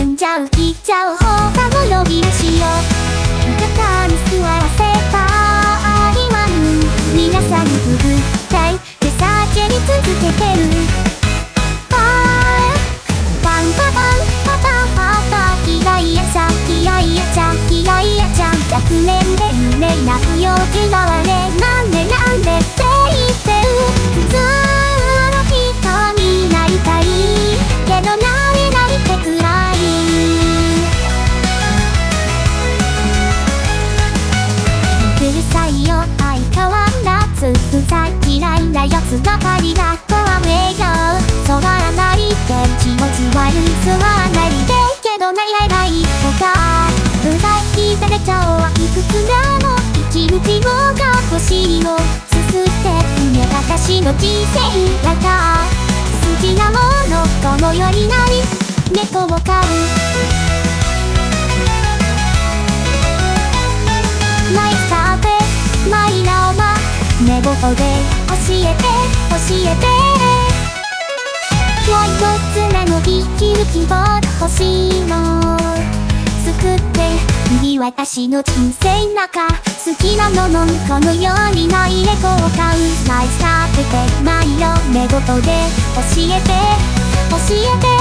んじゃう聞いちゃう放課後の日飯を肩に座らせた愛は皆さんに振る舞い手叫び続けてる。パンパパンパパンパパン嫌いやちゃん嫌いやちゃん嫌いやちゃん100年で胸泣くよ嫌われなんでなんでって言ってる。普通の人になりたいけどなれないってくらい。うるさいよ相変わらずうざい嫌いなやつばかりだとはめよ染まらないで気持ち悪い吸わないでけどなやらいとかうざい聞いてれちゃおういくつでも生きる希望が欲しいのすすってね私の人生だが好きなものこの世にない猫を飼う。マイスターでマイラオマ寝言で教えて教えてもう一つなの生きる希望が欲しいの救っていい私の人生の中好きなものこの世にない猫を飼う。マイスターでマイよ寝言で教えて教えて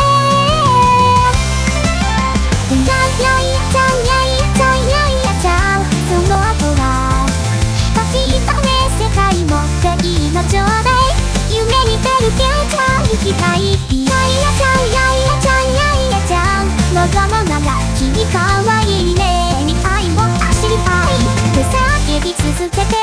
やいやちゃんやいやちゃんやいやちゃんその後はパピータね世界持っていいのちょうだい夢見てるけど行きたいやいやちゃんやいやちゃんやいやちゃん望むなら君かわいいねに愛を走りたい手叫び続けて